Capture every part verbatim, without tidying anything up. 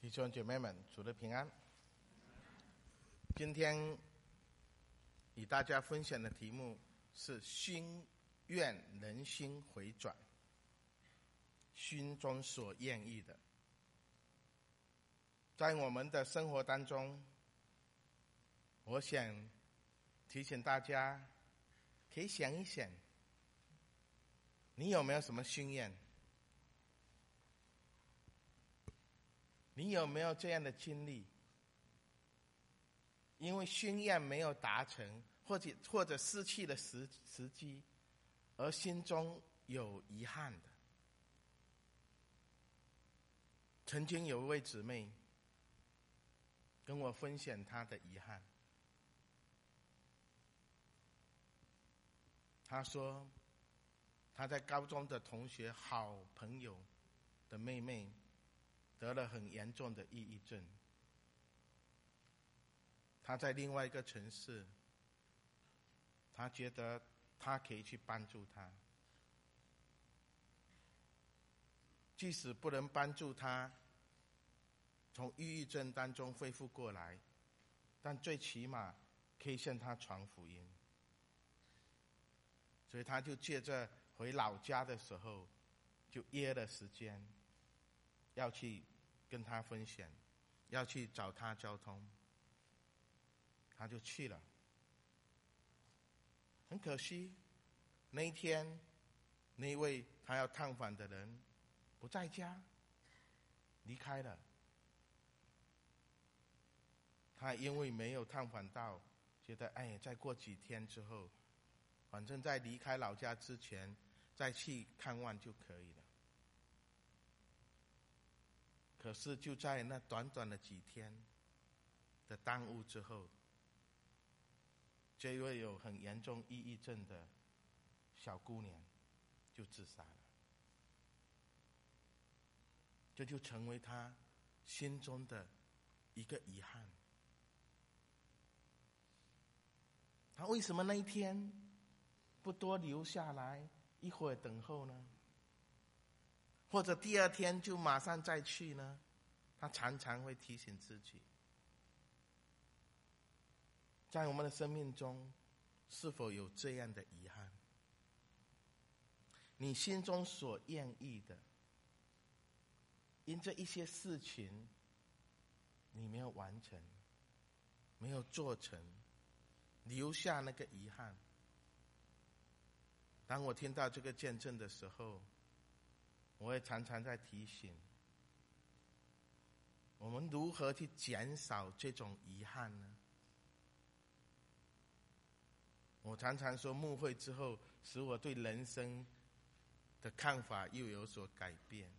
弟兄姐妹们，主的平安。今天与大家分享的题目是心愿人心回转，心中所愿意的。在我们的生活当中，我想提醒大家，可以想一想，你有没有什么心愿？你有没有这样的经历？因为心愿没有达成，或者或者失去了时时机，而心中有遗憾的。曾经有一位姊妹跟我分享她的遗憾，她说她在高中的同学好朋友的妹妹得了很严重的抑郁症，他在另外一个城市，他觉得他可以去帮助他，即使不能帮助他从抑郁症当中恢复过来，但最起码可以向他传福音。所以他就借着回老家的时候，就约了时间要去跟他分享，要去找他交通，他就去了。很可惜，那一天那一位他要探访的人不在家，离开了。他因为没有探访到，觉得哎，再过几天之后，反正在离开老家之前再去看望就可以了。可是就在那短短的几天的耽误之后，这位有很严重抑郁症的小姑娘就自杀了。这就成为她心中的一个遗憾。她为什么那一天不多留下来一会儿等候呢？或者第二天就马上再去呢？他常常会提醒自己，在我们的生命中是否有这样的遗憾？你心中所愿意的，因这一些事情你没有完成，没有做成，留下那个遗憾。当我听到这个见证的时候，我也常常在提醒我们如何去减少这种遗憾呢？我常常说，牧会之后使我对人生的看法又有所改变。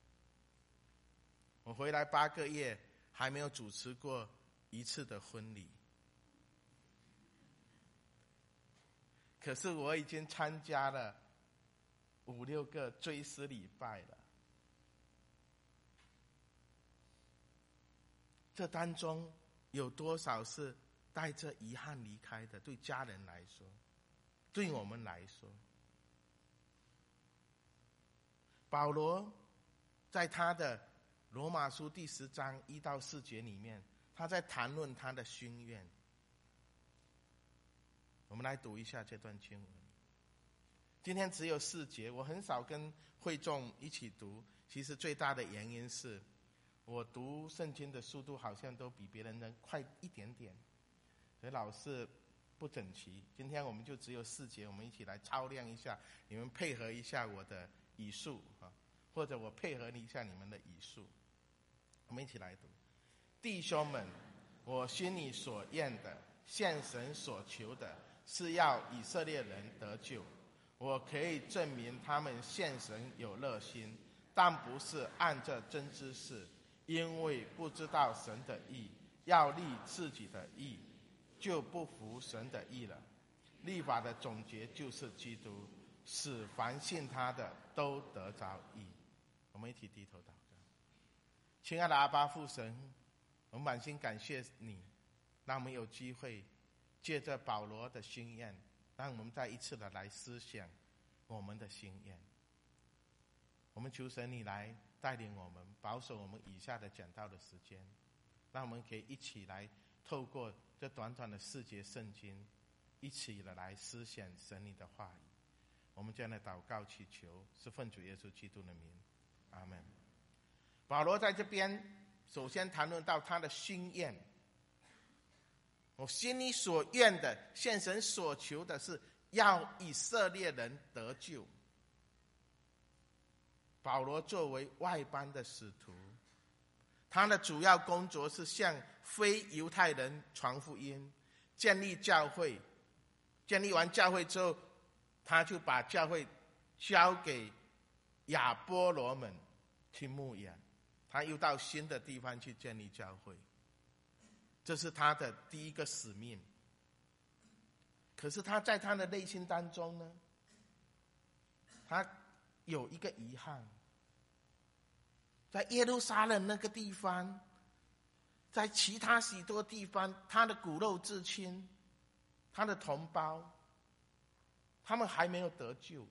我回来八个月还没有主持过一次的婚礼，可是我已经参加了五六个追思礼拜了。这当中有多少是带着遗憾离开的？对家人来说，对我们来说，保罗在他的罗马书第十章一到四节里面，他在谈论他的心愿。我们来读一下这段经文。今天只有四节，我很少跟会众一起读，其实最大的原因是我读圣经的速度好像都比别人的快一点点，所以老是不整齐。今天我们就只有四节，我们一起来操练一下，你们配合一下我的语速，或者我配合一下你们的语速。我们一起来读。弟兄们，我心里所愿的，向神所求的，是要以色列人得救。我可以证明他们向神有热心，但不是按着真知识，因为不知道神的义，要立自己的义，就不服神的义了。律法的总结就是基督，使凡信他的都得着义。我们一起低头祷告。亲爱的阿爸父神，我们满心感谢你，让我们有机会借着保罗的心愿，让我们再一次的来思想我们的心愿。我们求神你来带领我们，保守我们以下的讲道的时间，让我们可以一起来透过这短短的四节圣经，一起的来思想神你的话语。我们这样的祷告祈求，是奉主耶稣基督的名，阿们。保罗在这边首先谈论到他的心愿，我心里所愿的，向神所求的是要以色列人得救。保罗作为外邦的使徒，他的主要工作是向非犹太人传福音，建立教会。建立完教会之后，他就把教会交给亚波罗们去牧养，他又到新的地方去建立教会，这是他的第一个使命。可是他在他的内心当中呢，他有一个遗憾，在耶路撒冷那个地方，在其他许多地方，他的骨肉至亲，他的同胞，他们还没有得救，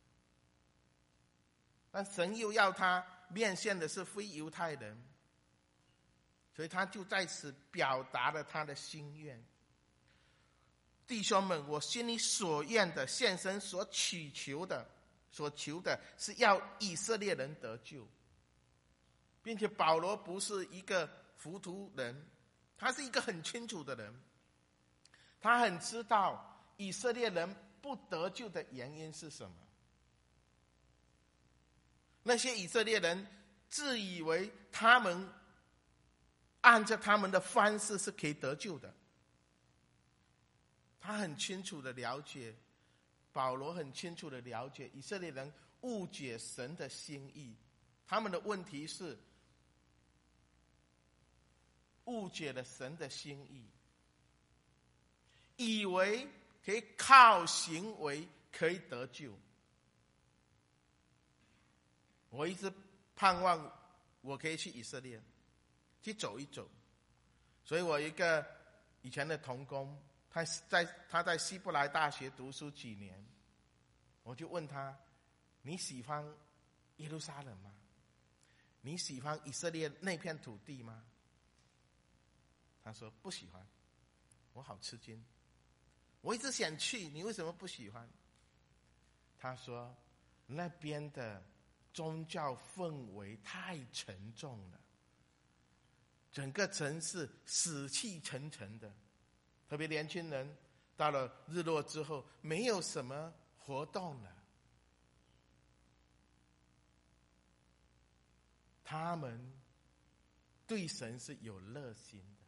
但神又要他面向的是非犹太人，所以他就在此表达了他的心愿。弟兄们，我心里所愿的，向神所祈求的，所求的是要以色列人得救，并且保罗不是一个糊涂人，他是一个很清楚的人，他很知道以色列人不得救的原因是什么。那些以色列人自以为他们按照他们的方式是可以得救的，他很清楚的了解，保罗很清楚的了解以色列人误解神的心意。他们的问题是误解了神的心意，以为可以靠行为可以得救。我一直盼望我可以去以色列去走一走，所以我一个以前的同工，他在他在希伯来大学读书几年，我就问他，你喜欢耶路撒冷吗？你喜欢以色列那片土地吗？他说不喜欢。我好吃惊，我一直想去，你为什么不喜欢？他说那边的宗教氛围太沉重了，整个城市死气沉沉的，特别年轻人到了日落之后没有什么活动了。他们对神是有热心的，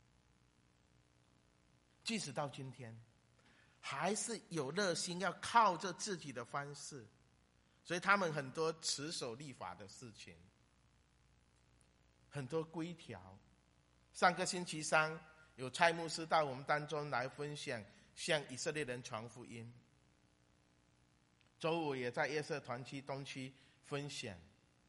即使到今天还是有热心，要靠着自己的方式，所以他们很多持守律法的事情，很多规条。上个星期三有蔡牧师到我们当中来分享向以色列人传福音，周五也在夜社团区东区分享。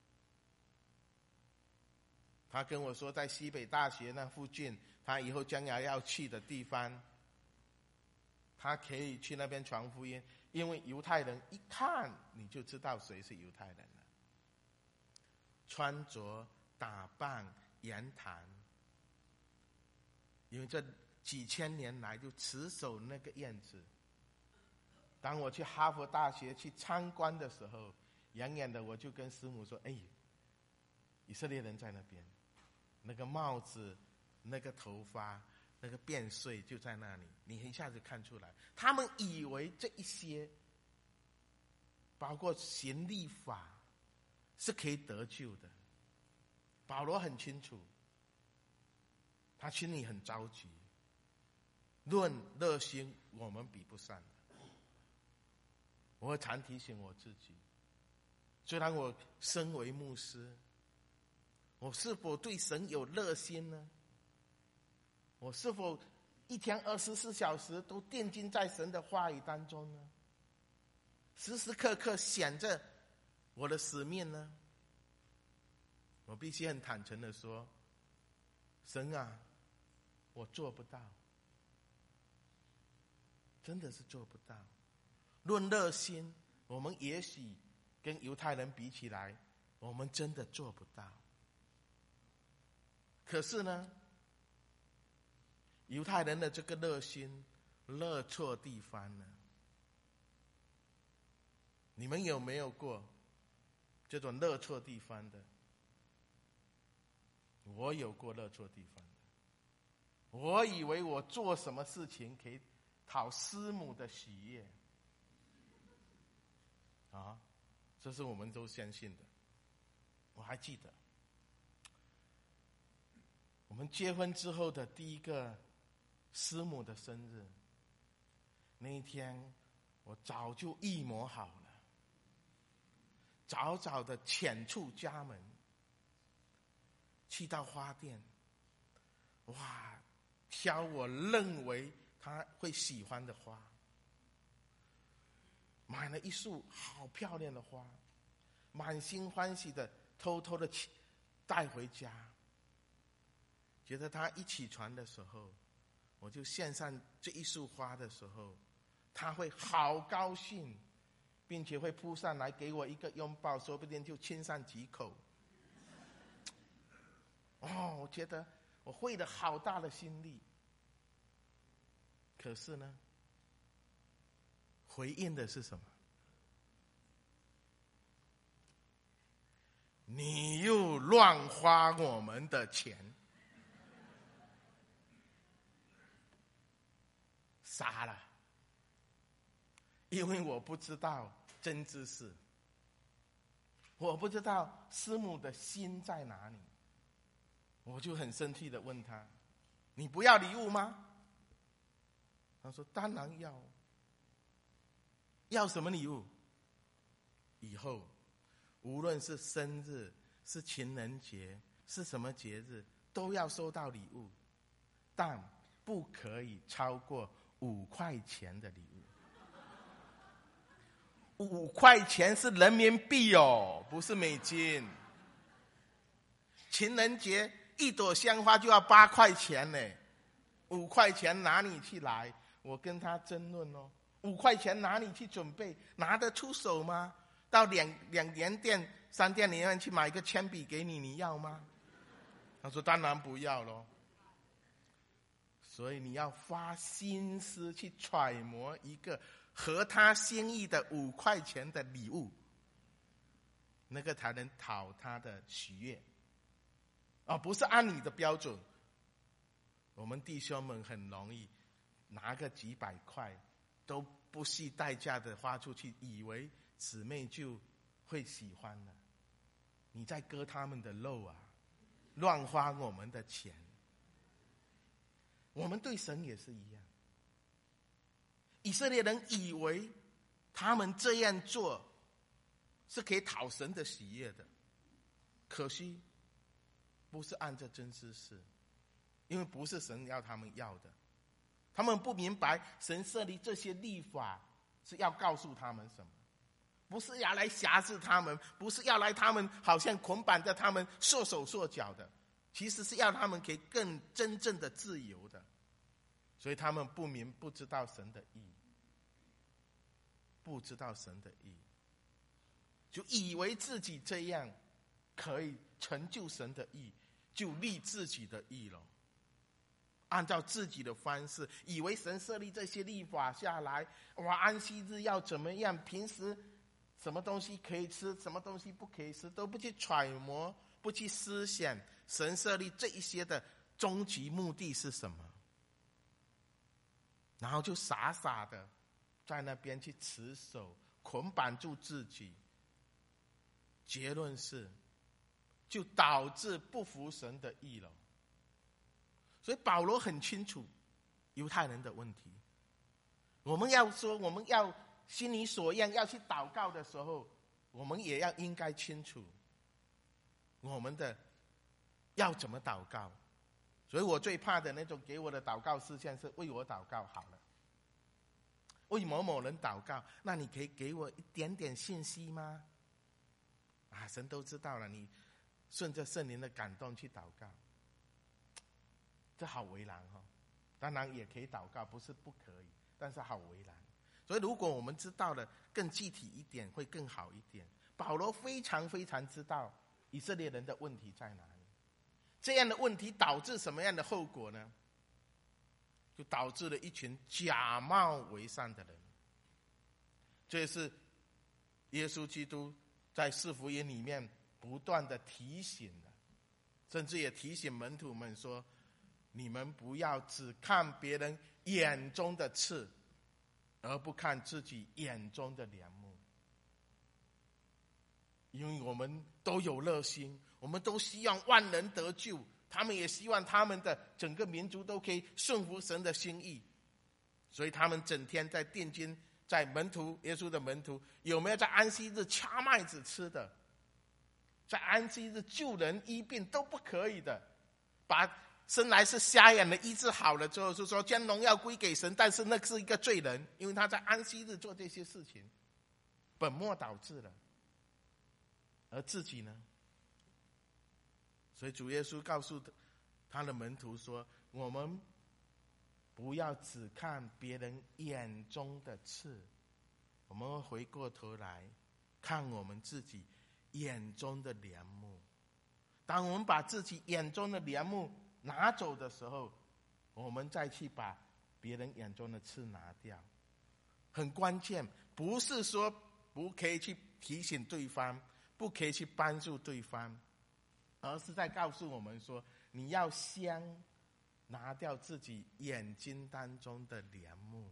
他跟我说在西北大学那附近，他以后将来要去的地方，他可以去那边传福音，因为犹太人一看你就知道谁是犹太人了，穿着打扮言谈，因为这几千年来就持守那个样子。当我去哈佛大学去参观的时候，远远的我就跟师母说，哎，以色列人在那边，那个帽子，那个头发，那个变碎就在那里，你一下子看出来。他们以为这一些包括行律法是可以得救的。保罗很清楚，他心里很着急，论热心我们比不上。我会常提醒我自己，虽然我身为牧师，我是否对神有热心呢？我是否一天二十四小时都定睛在神的话语当中呢？时时刻刻想着我的使命呢？我必须很坦诚的说，神啊，我做不到，真的是做不到。论热心，我们也许跟犹太人比起来我们真的做不到。可是呢，犹太人的这个热心热错地方了。你们有没有过这种热错地方的？我有过热错地方的。我以为我做什么事情可以讨师母的喜悦啊，这是我们都相信的。我还记得我们结婚之后的第一个师母的生日，那一天我早就预谋好了，早早的潜出家门，去到花店，哇，挑我认为他会喜欢的花，买了一束好漂亮的花，满心欢喜的偷偷的带回家。觉得他一起床的时候，我就献上这一束花的时候，他会好高兴，并且会扑上来给我一个拥抱，说不定就亲上几口。哦，我觉得我费了好大的心力。可是呢，回应的是什么？你又乱花我们的钱。傻了，因为我不知道真知识，我不知道师母的心在哪里，我就很生气的问他：“你不要礼物吗？”他说：“当然要。”要什么礼物？以后无论是生日、是情人节、是什么节日，都要收到礼物，但不可以超过五块钱的礼物。五块钱是人民币哦，不是美金。情人节一朵香花就要八块钱呢，五块钱哪里去来？我跟他争论哦，五块钱哪里去准备？拿得出手吗？到两两连店、三店里面去买一个铅笔给你，你要吗？他说当然不要咯。所以你要花心思去揣摩一个合他心意的五块钱的礼物，那个才能讨他的喜悦，而不是按你的标准。我们弟兄们很容易拿个几百块都不惜代价的花出去，以为姊妹就会喜欢了。你在割他们的肉啊，乱花我们的钱。我们对神也是一样。以色列人以为他们这样做是可以讨神的喜悦的，可惜不是按照真知识，因为不是神要他们要的。他们不明白神设立这些律法是要告诉他们什么，不是要来辖制他们，不是要来他们好像捆绑着他们束手束脚的，其实是要他们可以更真正的自由的。所以他们不明不知道神的意，不知道神的意，就以为自己这样可以成就神的意，就立自己的意了，按照自己的方式，以为神设立这些律法下来，哇，安息日要怎么样，平时什么东西可以吃，什么东西不可以吃，都不去揣摩，不去思想神设立这一些的终极目的是什么，然后就傻傻的在那边去持守，捆绑住自己。结论是，就导致不服神的意了。所以保罗很清楚犹太人的问题。我们要说我们要心里所愿要去祷告的时候，我们也要应该清楚我们的要怎么祷告。所以我最怕的那种给我的祷告事项是为我祷告好了，为某某人祷告，那你可以给我一点点信息吗？啊，神都知道了，你顺着圣灵的感动去祷告，这好为难哦。当然也可以祷告，不是不可以，但是好为难。所以如果我们知道了更具体一点会更好一点， 保罗非常非常知道以色列人的问题在哪里。这样的问题导致什么样的后果呢？就导致了一群假冒为善的人。这也是耶稣基督在四福音里面不断的提醒的，甚至也提醒门徒们说，你们不要只看别人眼中的刺，而不看自己眼中的梁木。因为我们都有热心，我们都希望万人得救，他们也希望他们的整个民族都可以顺服神的心意，所以他们整天在殿经，在门徒耶稣的门徒有没有在安息日掐麦子吃的，在安息日救人医病都不可以的，把生来是瞎眼的医治好了之后，就说将荣耀归给神，但是那是一个罪人，因为他在安息日做这些事情，本末倒置了。而自己呢？所以主耶稣告诉他的门徒说，我们不要只看别人眼中的刺，我们会回过头来看我们自己眼中的梁木。当我们把自己眼中的梁木拿走的时候，我们再去把别人眼中的刺拿掉。很关键，不是说不可以去提醒对方，不可以去帮助对方，而是在告诉我们说，你要先拿掉自己眼睛当中的梁木。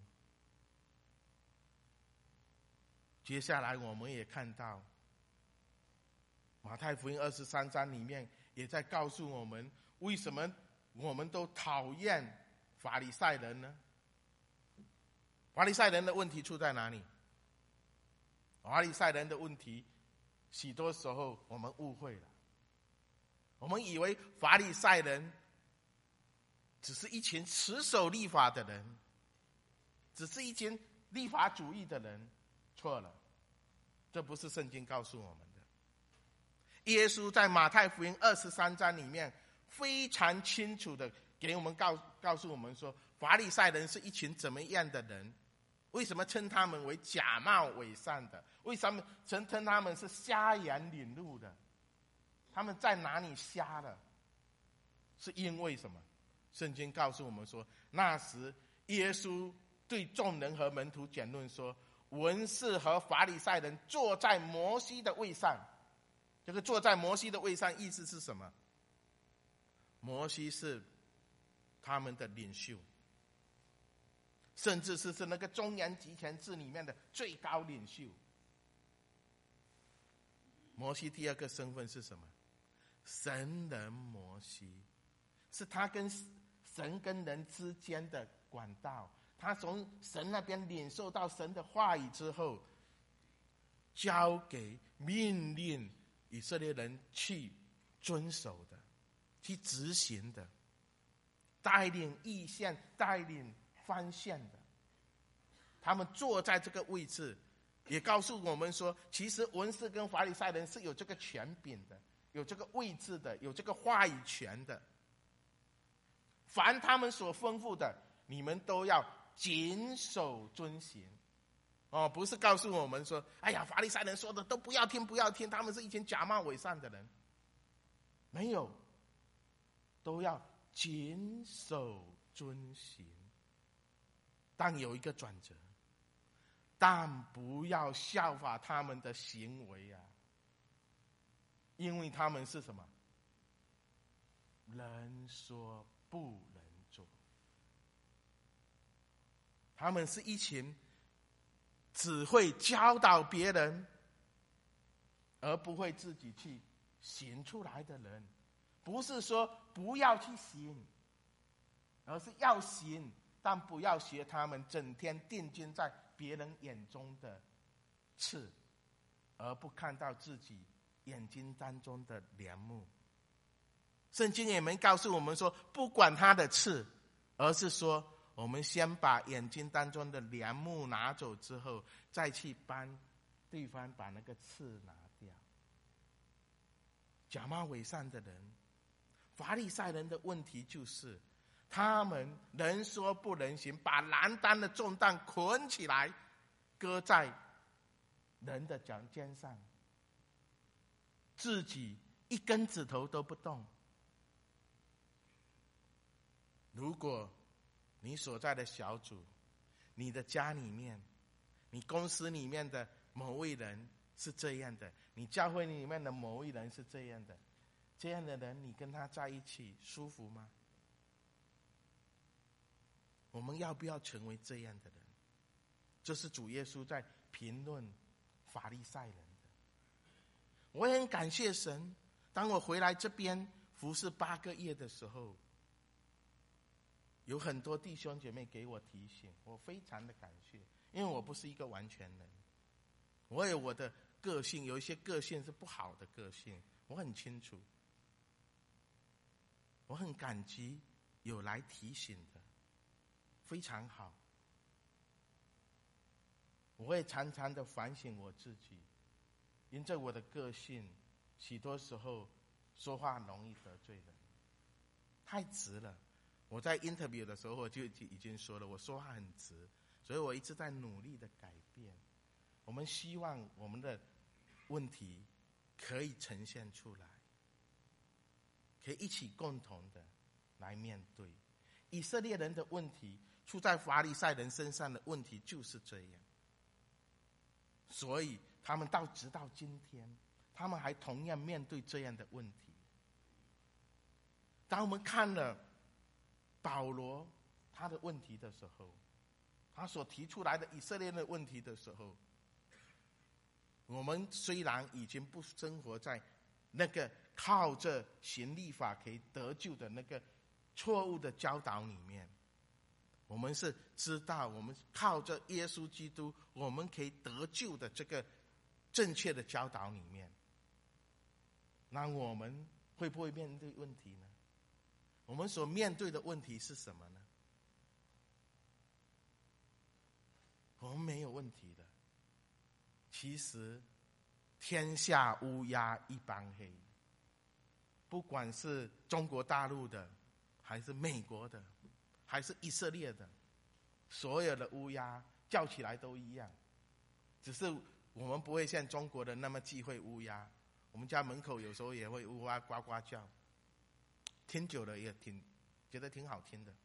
接下来我们也看到马太福音二十三章里面也在告诉我们，为什么我们都讨厌法利赛人呢？法利赛人的问题出在哪里？法利赛人的问题许多时候我们误会了，我们以为法利赛人只是一群持守律法的人，只是一群律法主义的人。错了，这不是圣经告诉我们的。耶稣在马太福音二十三章里面非常清楚的给我们告告诉我们说，法利赛人是一群怎么样的人？为什么称他们为假冒伪善的？为什么称称他们是瞎眼领路的？他们在哪里瞎了？是因为什么？圣经告诉我们说，那时耶稣对众人和门徒讲论说，文士和法利赛人坐在摩西的位上。这个坐在摩西的位上意思是什么？摩西是他们的领袖，甚至是是那个中央集权制里面的最高领袖。摩西第二个身份是什么？神人摩西，是他跟神跟人之间的管道，他从神那边领受到神的话语之后，交给命令以色列人去遵守的，去执行的，带领意向，带领方向的。他们坐在这个位置，也告诉我们说，其实文士跟法利赛人是有这个权柄的，有这个位置的，有这个话语权的。凡他们所吩咐的，你们都要谨守遵行。哦，不是告诉我们说，哎呀，法利赛人说的都不要听，不要听，他们是一群假冒伪善的人。没有，都要谨守遵行。但有一个转折，但不要效法他们的行为啊，因为他们是什么？人说不能做。他们是一群只会教导别人，而不会自己去行出来的人。不是说不要去行，而是要行，但不要学他们整天定睛在别人眼中的刺，而不看到自己眼睛当中的梁木。圣经也没告诉我们说不管他的刺，而是说我们先把眼睛当中的梁木拿走之后，再去帮对方把那个刺拿掉。假冒伪善的人，法利赛人的问题就是他们人说不能行，把难担的重担捆起来，搁在人的脚肩上， 自己一根指头都不动。如果你所在的小组、你的家里面、你公司里面的某位人是这样的，你教会里面的某位人是这样的，这样的人你跟他在一起舒服吗？我们要不要成为这样的人？这是主耶稣在评论法利赛人的。我也很感谢神，当我回来这边服侍八个月的时候，有很多弟兄姐妹给我提醒，我非常的感谢，因为我不是一个完全人，我有我的个性，有一些个性是不好的个性，我很清楚，我很感激有来提醒的，非常好。我会常常的反省我自己，因着我的个性，许多时候说话容易得罪人，太直了。我在 interview 的时候我就已经说了，我说话很直，所以我一直在努力的改变。我们希望我们的问题可以呈现出来，可以一起共同的来面对。以色列人的问题出在法利赛人身上的问题就是这样，所以他们到直到今天，他们还同样面对这样的问题。当我们看了保罗他的问题的时候，他所提出来的以色列的问题的时候，我们虽然已经不生活在那个靠着行律法可以得救的那个错误的教导里面，我们是知道我们靠着耶稣基督我们可以得救的这个正确的教导里面，那我们会不会面对问题呢？我们所面对的问题是什么呢？我们没有问题的。其实天下乌鸦一般黑，不管是中国大陆的，还是美国的，还是以色列的，所有的乌鸦叫起来都一样，只是我们不会像中国的那么忌讳乌鸦。我们家门口有时候也会乌鸦呱呱叫，听久了也挺觉得挺好听的。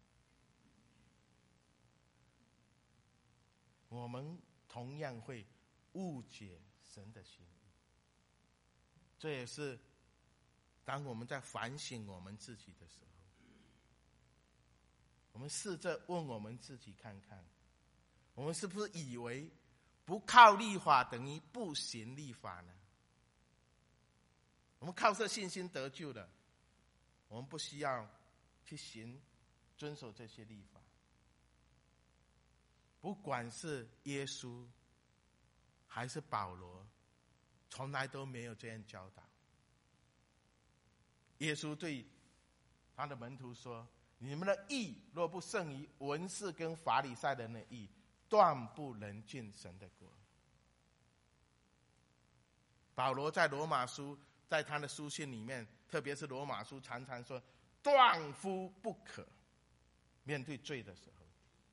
我们同样会误解神的心意，这也是当我们在反省我们自己的时候，我们试着问我们自己看看，我们是不是以为不靠律法等于不行律法呢？我们靠着信心得救了，我们不需要去行遵守这些律法。不管是耶稣还是保罗，从来都没有这样教导。耶稣对他的门徒说，你们的义若不胜于文士跟法利赛人的义，断不能进神的国。保罗在罗马书，在他的书信里面，特别是罗马书，常常说断乎不可。面对罪的时候，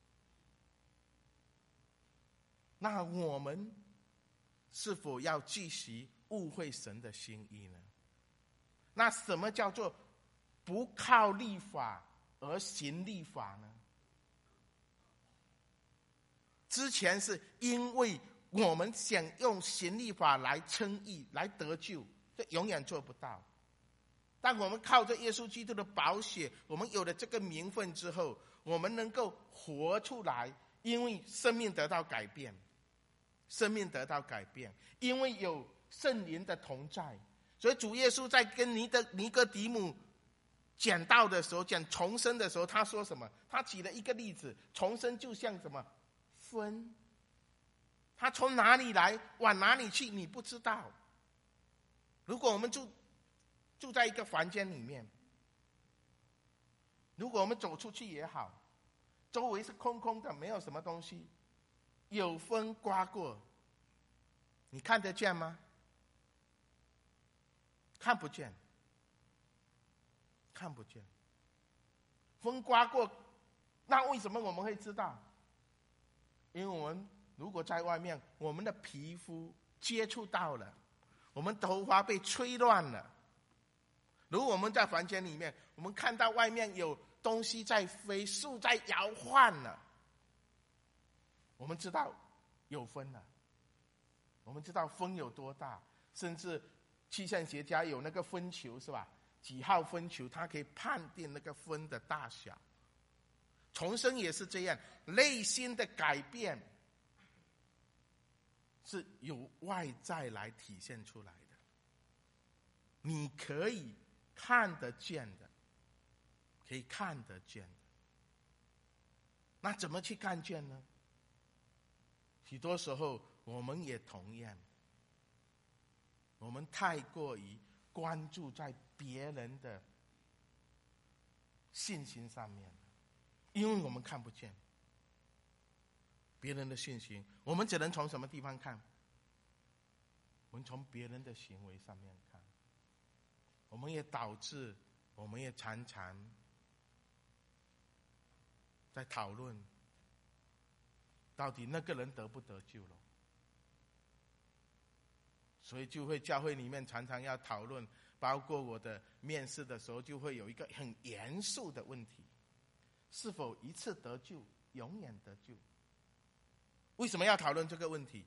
那我们是否要继续误会神的心意呢？那什么叫做不靠律法而行律法呢？之前是因为我们想用行律法来称义来得救，这永远做不到。当我们靠着耶稣基督的宝血，我们有了这个名分之后，我们能够活出来，因为生命得到改变，生命得到改变，因为有圣灵的同在。所以主耶稣在跟尼的尼哥底母讲道的时候，讲重生的时候，他说什么？他举了一个例子，重生就像什么风，他从哪里来往哪里去你不知道。如果我们住住在一个房间里面，如果我们走出去也好，周围是空空的，没有什么东西，有风刮过，你看得见吗？看不见，看不见。风刮过，那为什么我们会知道？因为我们如果在外面，我们的皮肤接触到了， 我们头发被吹乱了。如果我们在房间里面，我们看到外面有东西在飞，树在摇晃了，我们知道有风了，我们知道风有多大，甚至气象学家有那个风球，是吧？几号风球，它可以判定那个风的大小。重生也是这样，内心的改变是由外在来体现出来的，你可以看得见的，可以看得见的。那怎么去看见呢？许多时候我们也同样，我们太过于关注在别人的信心上面，因为我们看不见别人的信心，我们只能从什么地方看？我们从别人的行为上面看。我们也导致，我们也常常在讨论，到底那个人得不得救了。所以就会教会里面常常要讨论，包括我的面试的时候，就会有一个很严肃的问题：是否一次得救，永远得救？为什么要讨论这个问题？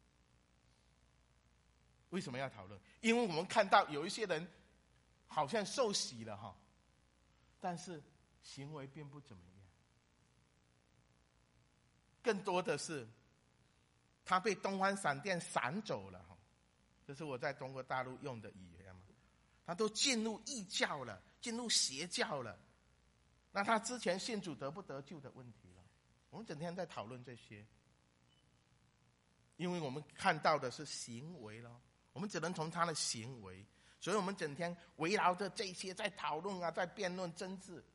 为什么要讨论？因为我们看到有一些人好像受洗了哈，但是行为并不怎么样。更多的是他被东方闪电闪走了哈，这是我在中国大陆用的语言嘛。他都进入异教了，进入邪教了，那他之前信主得不得救的问题了。我们整天在讨论这些，因为我们看到的是行为了，我们只能从他的行为，所以我们整天围绕着这些在讨论啊，在辩论争执，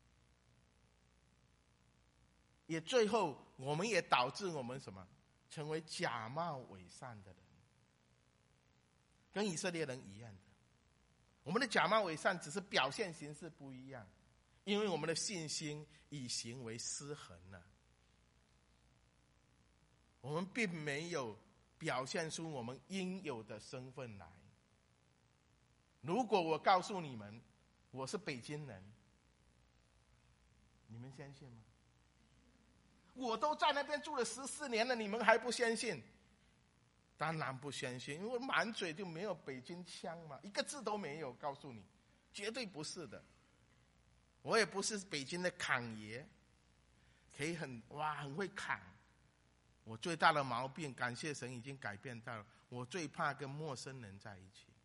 也最后我们也导致我们什么？成为假冒伪善的人，跟以色列人一样的。我们的假冒伪善只是表现形式不一样，因为我们的信心与行为失衡了，我们并没有表现出我们应有的身份来。如果我告诉你们我是北京人，你们相信吗？我都在那边住了十四年了，你们还不相信？当然不相信，因为满嘴就没有北京腔嘛，一个字都没有。告诉你，绝对不是的。我也不是北京的侃爷，可以很哇很会侃。我最大的毛病，感谢神已经改变到了，我最怕跟陌生人在一起。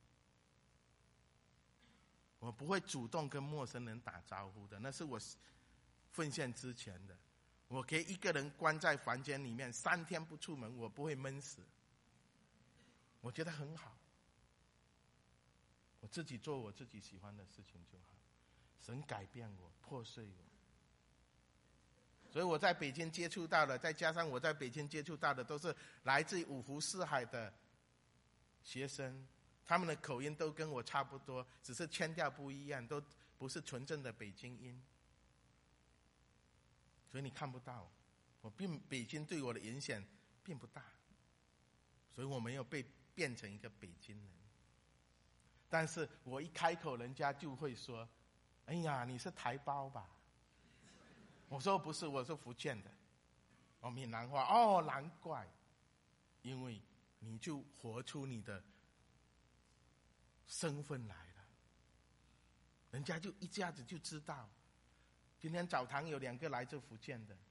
我不会主动跟陌生人打招呼的，那是我奉献之前的。我可以一个人关在房间里面三天不出门，我不会闷死，我觉得很好。我自己做我自己喜欢的事情就好。神改变我，破碎我。所以我在北京接触到的，再加上我在北京接触到的都是来自五湖四海的学生，他们的口音都跟我差不多，只是腔调不一样，都不是纯正的北京音。所以你看不到，我并北京对我的影响并不大，所以我没有被变成一个北京人。但是我一开口，人家就会说：“哎呀，你是台胞吧？”我说不是，我是福建的。哦，闽南话。哦，难怪，因为你就活出你的身份来了，人家就一下子就知道。今天早堂有两个来自福建的，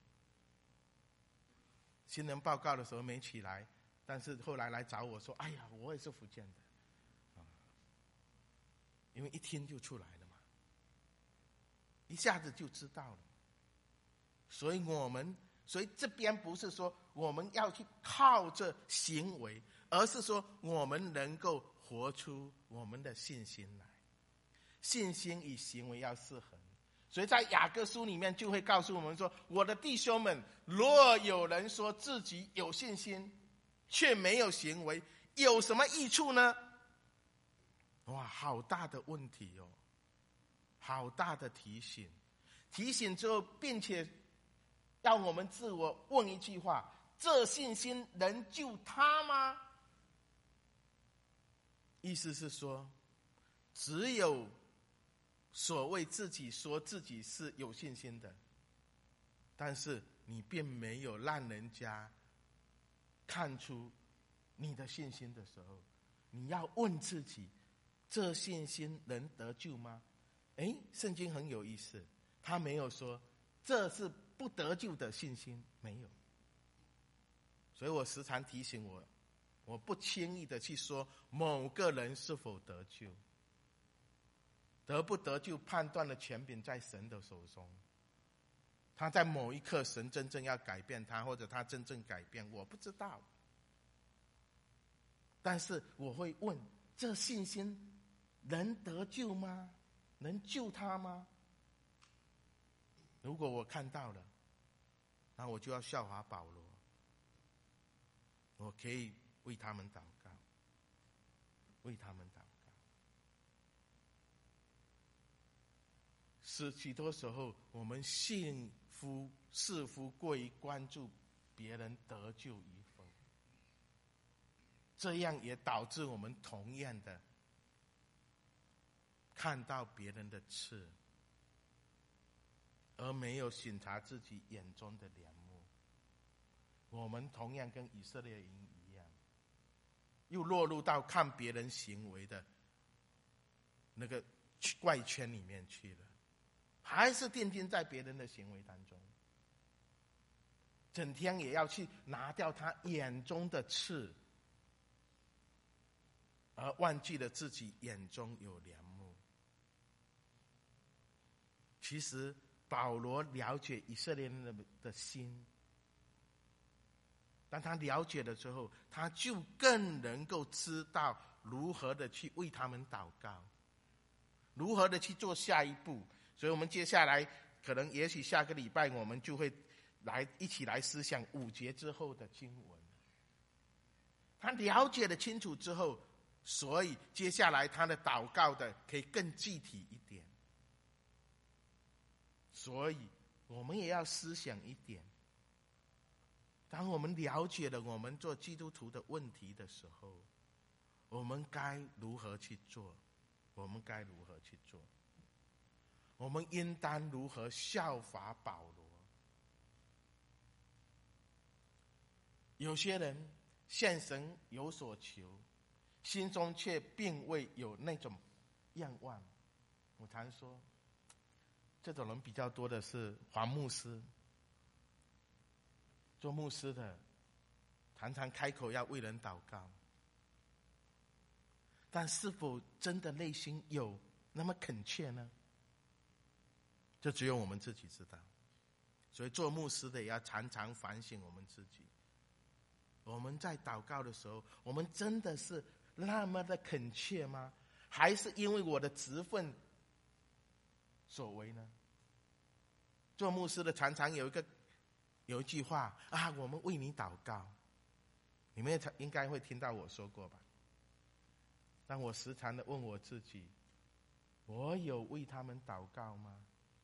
新人报告的时候没起来，但是后来来找我说：“哎呀，我也是福建的。”因为一听就出来了嘛，一下子就知道了。所以我们，所以这边不是说我们要去靠着行为，而是说我们能够活出我们的信心来，信心与行为要适合。所以在雅各书里面就会告诉我们说：“我的弟兄们，若有人说自己有信心，却没有行为，有什么益处呢？”哇，好大的问题哦，好大的提醒。提醒之后，并且让我们自我问一句话：这信心能救他吗？ 意思是说，只有所谓自己说自己是有信心的，但是你并没有让人家看出你的信心的时候，你要问自己，这信心能得救吗？诶，圣经很有意思，他没有说这是不得救的信心，没有。所以我时常提醒我，我不轻易的去说某个人是否得救，得不得救判断的权柄在神的手中。他在某一刻神真正要改变他，或者他真正改变，我不知道。但是我会问，这信心能得救吗？能救他吗？如果我看到了，那我就要效法保罗，我可以为他们祷告，为他们祷告。是许多时候我们幸福似乎过于关注别人得救与否，这样也导致我们同样的看到别人的刺，而没有审查自己眼中的梁木。我们同样跟以色列人一样，又落入到看别人行为的那个怪圈里面去了，还是定睛在别人的行为当中，整天也要去拿掉他眼中的刺，而忘记了自己眼中有梁木。其实保罗了解以色列人的心，当他了解了之后，他就更能够知道如何的去为他们祷告，如何的去做下一步。所以我们接下来可能也许下个礼拜我们就会来一起来思想五节之后的经文。他了解得清楚之后，所以接下来他的祷告的可以更具体一点。所以我们也要思想一点，当我们了解了我们做基督徒的问题的时候，我们该如何去做？我们该如何去做？我们应当如何效法保罗？有些人向神有所求，心中却并未有那种愿望。我常说，这种人比较多的是黄牧师。做牧师的常常开口要为人祷告，但是否真的内心有那么恳切呢？这只有我们自己知道。所以做牧师的也要常常反省我们自己，我们在祷告的时候，我们真的是那么的恳切吗？还是因为我的职分所为呢？做牧师的常常有一个有一句话啊，我们为你祷告，你们也应该会听到我说过吧。但我时常的问我自己，我有为他们祷告吗？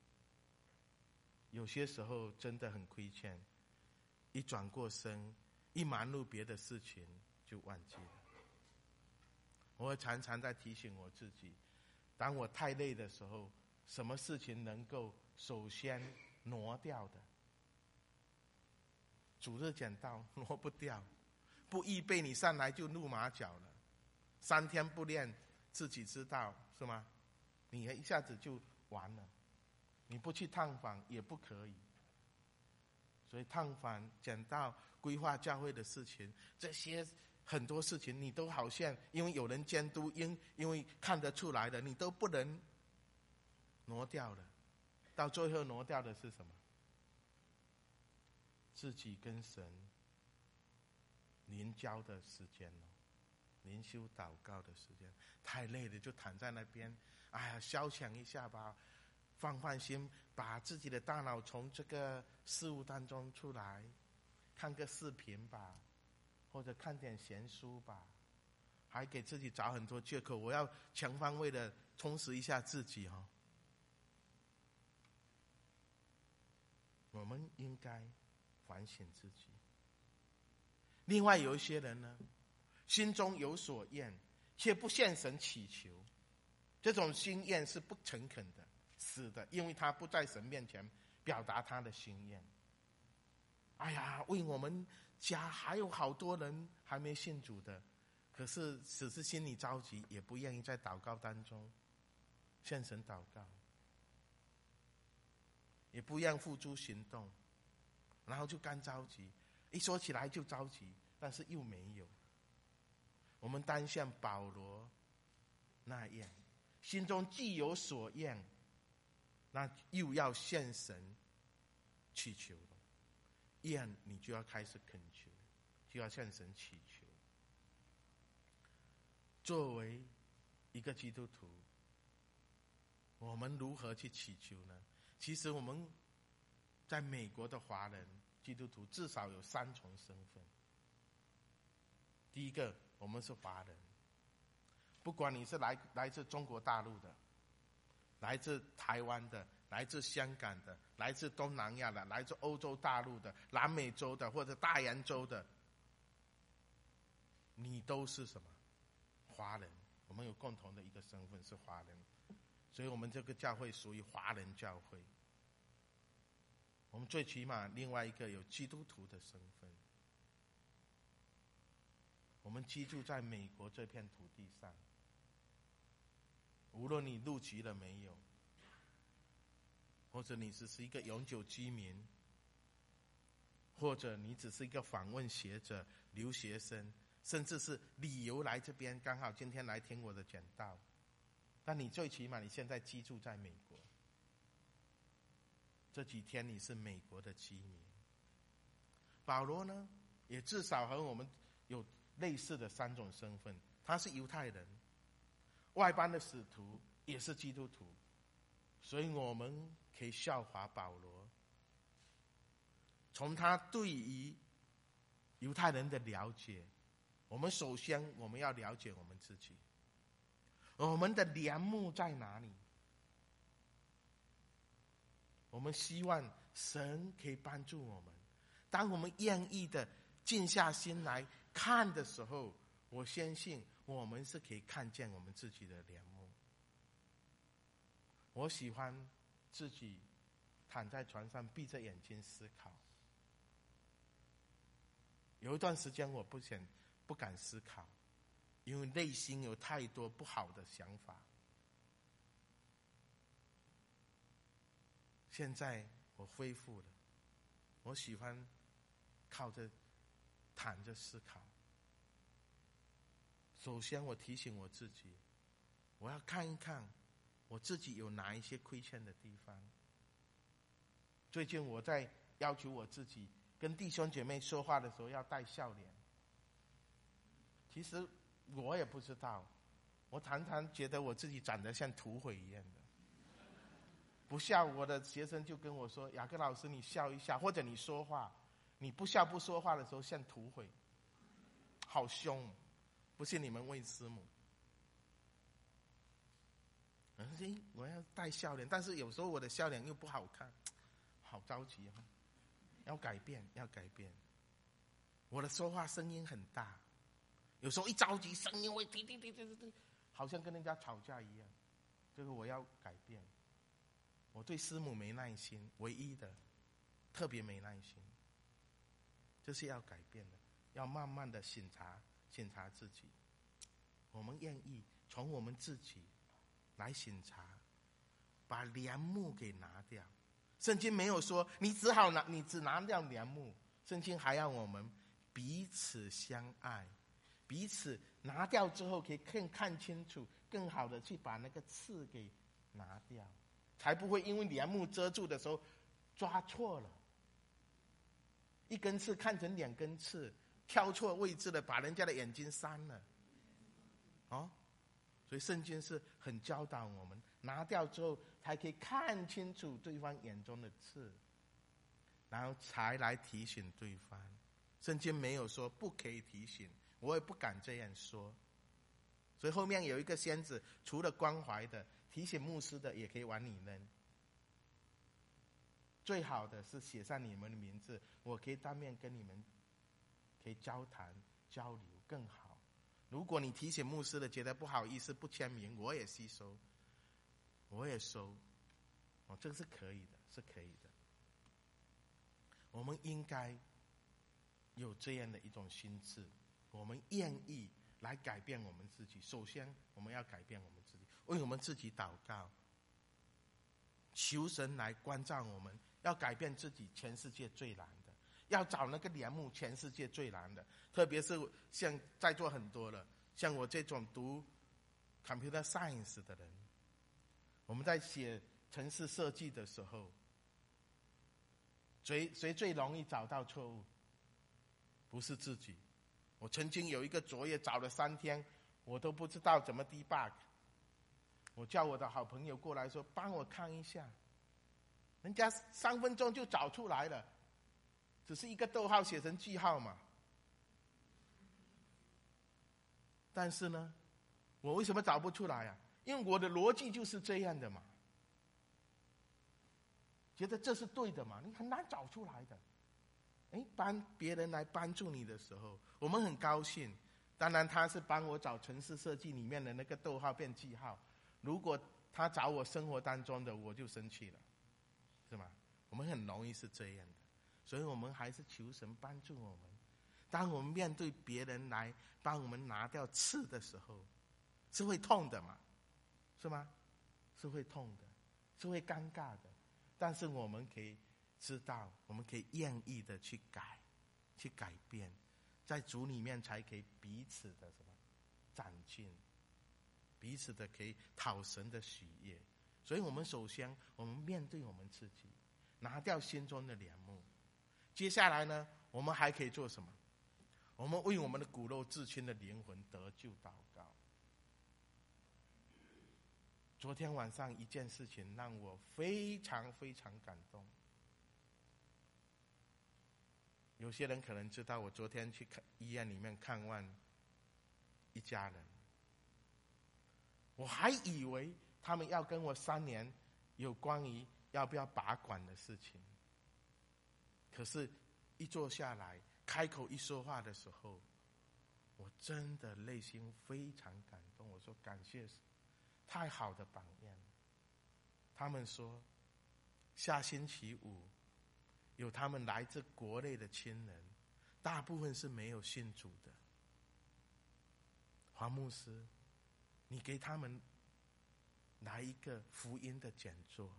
有些时候真的很亏欠，一转过身，一忙碌别的事情就忘记了。我常常在提醒我自己，当我太累的时候，什么事情能够首先挪掉的？主日讲道挪不掉，不预备你上来就露马脚了，三天不练自己知道是吗？你一下子就完了。你不去探访也不可以，所以探访讲道规划教会的事情，这些很多事情你都好像因为有人监督，因因为看得出来的，你都不能挪掉了。到最后挪掉的是什么？自己跟神灵交的时间了，灵修祷告的时间。太累了就躺在那边，哎呀，消遣一下吧，放放心，把自己的大脑从这个事物当中出来，看个视频吧，或者看点闲书吧，还给自己找很多借口，我要全方位的充实一下自己哦。我们应该反省自己。另外有一些人呢，心中有所愿， 却不向神祈求，这种心愿是不诚恳的，死的，因为他不在神面前表达他的心愿。哎呀，为我们家还有好多人还没信主的，可是只是心里着急，也不愿意在祷告当中向神祷告，也不愿付诸行动，然后就干着急，一说起来就着急，但是又没有。我们当像保罗那样，心中既有所愿，那又要向神祈求了。愿你就要开始恳求，就要向神祈求。作为一个基督徒，我们如何去祈求呢？其实我们在美国的华人基督徒至少有三重身份。第一个，我们是华人，不管你是来来自中国大陆的，来自台湾的，来自香港的，来自东南亚的，来自欧洲大陆的，南美洲的，或者大洋洲的，你都是什么？华人。我们有共同的一个身份是华人，所以我们这个教会属于华人教会。我们最起码另外一个有基督徒的身份。我们居住在美国这片土地上，无论你入籍了没有，或者你只是一个永久居民，或者你只是一个访问学者、留学生，甚至是旅游来这边，刚好今天来听我的讲道，但你最起码你现在居住在美国，这几天你是美国的居民。保罗呢，也至少和我们有类似的三种身份，他是犹太人，外邦的使徒，也是基督徒，所以我们可以效法保罗，从他对于犹太人的了解，我们首先我们要了解我们自己，我们的良木在哪里？我们希望神可以帮助我们，当我们愿意的静下心来看的时候，我相信我们是可以看见我们自己的良木。我喜欢自己躺在床上闭着眼睛思考。有一段时间我不想不敢思考，因为内心有太多不好的想法。现在我恢复了，我喜欢靠着躺着思考。首先我提醒我自己，我要看一看我自己有哪一些亏欠的地方。最近我在要求我自己跟弟兄姐妹说话的时候要带笑脸。其实我也不知道，我常常觉得我自己长得像土匪一样的。不笑，我的学生就跟我说，雅各老师你笑一下，或者你说话，你不笑不说话的时候像土匪，好凶，不信你们问师母。我要带笑脸，但是有时候我的笑脸又不好看，好着急啊！要改变，要改变。我的说话声音很大，有时候一着急声音会滴滴滴滴滴，好像跟人家吵架一样。这个我要改变。我对师母没耐心，唯一的特别没耐心，这是要改变的，要慢慢的审查审查自己。我们愿意从我们自己来审查，把良木给拿掉。圣经没有说你只好拿，你只拿掉良木，圣经还让我们彼此相爱，彼此拿掉之后可以更看清楚，更好的去把那个刺给拿掉，才不会因为良木遮住的时候抓错了，一根刺看成两根刺，挑错位置了，把人家的眼睛伤了。哦，所以圣经是很教导我们，拿掉之后才可以看清楚对方眼中的刺，然后才来提醒对方。圣经没有说不可以提醒，我也不敢这样说。所以后面有一个先知，除了关怀的提醒牧师的，也可以往里扔。最好的是写上你们的名字，我可以当面跟你们可以交谈交流更好。 如果你提醒牧师的觉得不好意思不签名，我也吸收，我也收，哦，这个是可以的，是可以的。我们应该有这样的一种心智，我们愿意来改变我们自己。首先，我们要改变我们自己，为我们自己祷告，求神来关照我们，要改变自己，全世界最难的，要找那个帘幕，全世界最难的。特别是像在座很多了，像我这种读 computer science 的人，我们在写程式设计的时候，谁谁最容易找到错误？不是自己。我曾经有一个作业找了三天，我都不知道怎么 debug。我叫我的好朋友过来说，帮我看一下，人家三分钟就找出来了，只是一个逗号写成句号嘛。但是呢，我为什么找不出来啊？因为我的逻辑就是这样的嘛，觉得这是对的嘛，你很难找出来的。哎，帮别人来帮助你的时候，我们很高兴。当然，他是帮我找程式设计里面的那个逗号变记号。如果他找我生活当中的，我就生气了，是吗？我们很容易是这样的，所以我们还是求神帮助我们。当我们面对别人来帮我们拿掉刺的时候，是会痛的嘛？是吗？是会痛的，是会尴尬的。但是我们可以知道，我们可以愿意的去改，去改变，在主里面才可以彼此的什么长进，彼此的可以讨神的喜悦。所以我们首先，我们面对我们自己，拿掉心中的帘幕。接下来呢，我们还可以做什么？我们为我们的骨肉至亲的灵魂得救祷告。昨天晚上一件事情让我非常非常感动。有些人可能知道，我昨天去看医院里面看望一家人，我还以为他们要跟我三年有关于要不要拔管的事情，可是一坐下来开口一说话的时候，我真的内心非常感动。我说感谢神，太好的榜样。他们说下星期五有他们来自国内的亲人，大部分是没有信主的。黄牧师，你给他们来一个福音的讲座。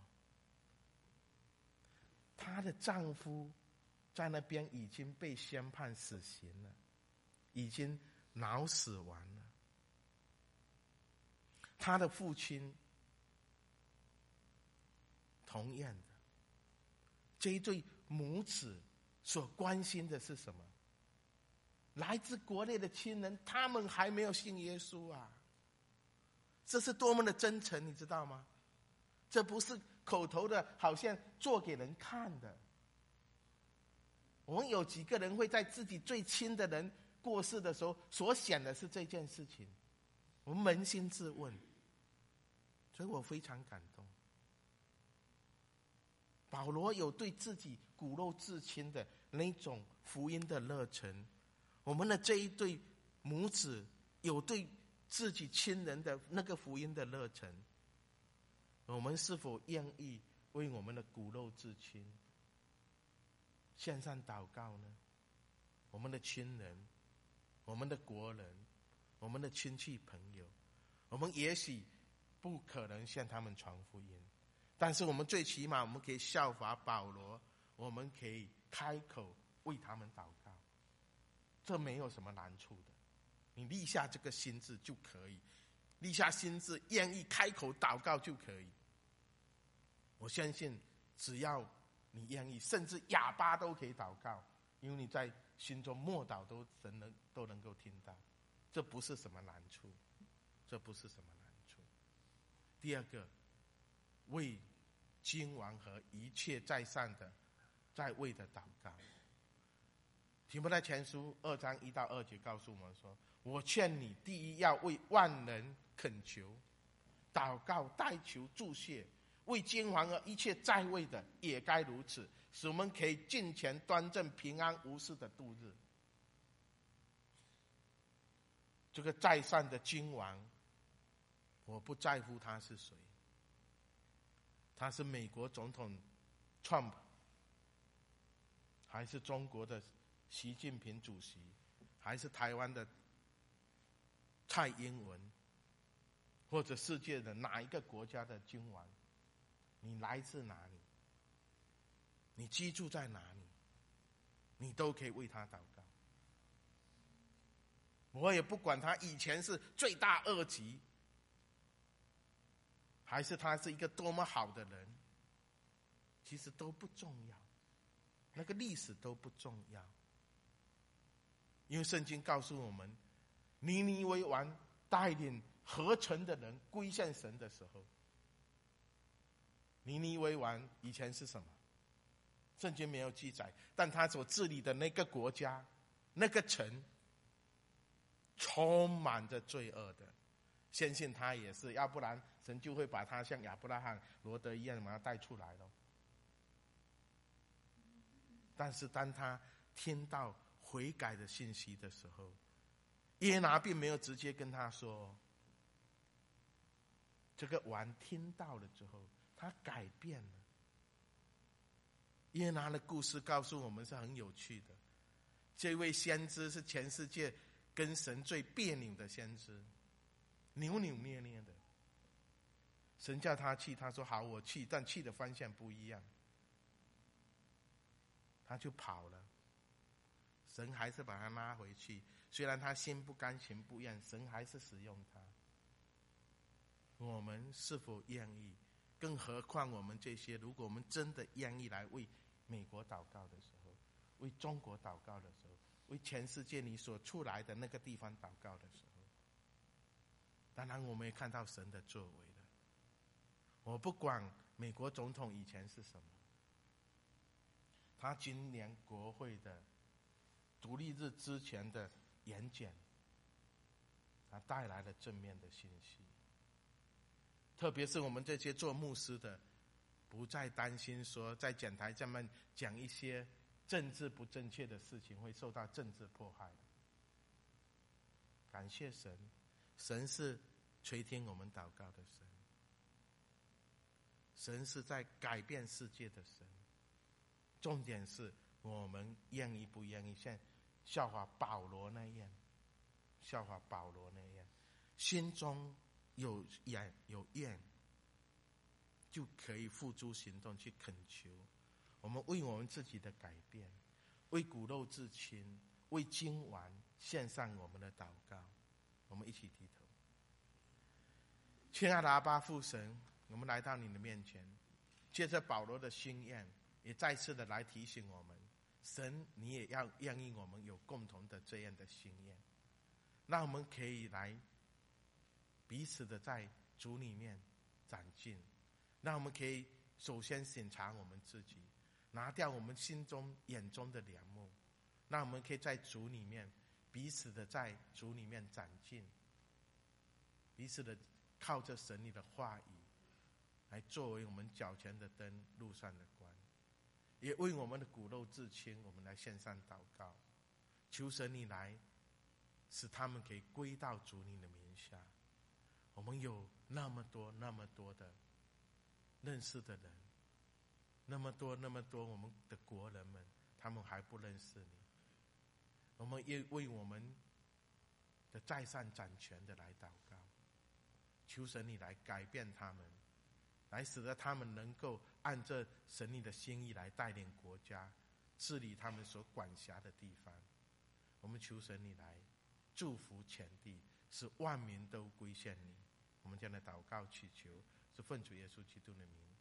她的丈夫在那边已经被宣判死刑了，已经脑死亡了。他的父亲同样的，这一对母子所关心的是什么？来自国内的亲人，他们还没有信耶稣啊！这是多么的真诚，你知道吗？这不是口头的，好像做给人看的。我们有几个人会在自己最亲的人过世的时候，所想的是这件事情？我们扪心自问。所以我非常感动。保罗有对自己骨肉至亲的那种福音的热忱，我们的这一对母子有对自己亲人的那个福音的热忱，我们是否愿意为我们的骨肉至亲献上祷告呢？我们的亲人，我们的国人，我们的亲戚朋友，我们也许不可能向他们传福音，但是我们最起码我们可以效法保罗，我们可以开口为他们祷告，这没有什么难处的。你立下这个心志就可以，立下心志愿意开口祷告就可以。我相信只要你愿意，甚至哑巴都可以祷告，因为你在心中默祷都神能都能够听到，这不是什么难处，这不是什么难处。第二个，为君王和一切在上的在位的祷告。提摩太前书二章一到二节告诉我们说，我劝你第一要为万人恳求祷告代求祝谢，为君王和一切在位的也该如此，使我们可以敬虔端正平安无事的度日。 这个在上的君王，我不在乎他是谁，他是美国总统 Trump， 还是中国的习近平主席，还是台湾的蔡英文，或者世界的哪一个国家的君王，你来自哪里，你居住在哪里，你都可以为他祷告。我也不管他以前是罪大恶极，还是他是一个多么好的人，其实都不重要，那个历史都不重要。因为圣经告诉我们，尼尼微王带领合城的人归向神的时候，尼尼微王以前是什么？圣经没有记载，但他所治理的那个国家，那个城充满着罪恶的，相信他也是，要不然神就会把他像亚伯拉罕、罗德一样把他带出来了。但是当他听到悔改的信息的时候，耶拿并没有直接跟他说，这个王听到了之后，他改变了。耶拿的故事告诉我们是很有趣的，这位先知是全世界跟神最别扭的先知，扭扭捏捏的。神叫他去，他说好我去，但去的方向不一样，他就跑了。神还是把他拉回去，虽然他心不甘情不愿，神还是使用他。我们是否愿意？更何况我们这些，如果我们真的愿意来为美国祷告的时候，为中国祷告的时候，为全世界你所出来的那个地方祷告的时候，当然我们也看到神的作为了。我不管美国总统以前是什么，他今年国会的独立日之前的演讲，他带来了正面的信息。特别是我们这些做牧师的，不再担心说在讲台上面讲一些政治不正确的事情会受到政治迫害。感谢神，神是垂听我们祷告的神，神是在改变世界的神。重点是我们愿意不愿意像效法保罗那样，效法保罗那样，心中有愿有愿，就可以付诸行动去恳求。我们为我们自己的改变，为骨肉至亲，为今晚献上我们的祷告。我们一起低头。亲爱的阿爸父神，我们来到你的面前，借着保罗的心愿，也再次的来提醒我们，神你也要愿意我们有共同的这样的心愿，让我们可以来彼此的在主里面长进，让我们可以首先审查我们自己，拿掉我们心中眼中的梁木，让我们可以在主里面彼此的在主里面长进，彼此的靠着神你的话语来作为我们脚前的灯，路上的光，也为我们的骨肉至亲我们来献上祷告，求神你来使他们可以归到主你的名下。我们有那么多那么多的认识的人，那么多那么多我们的国人们，他们还不认识你。我们也为我们的在上掌权的来祷告，求神你来改变他们，来使得他们能够按着神你的心意来带领国家，治理他们所管辖的地方。我们求神你来祝福全地，使万民都归向你。我们将来祷告祈求，是奉主耶稣基督的名。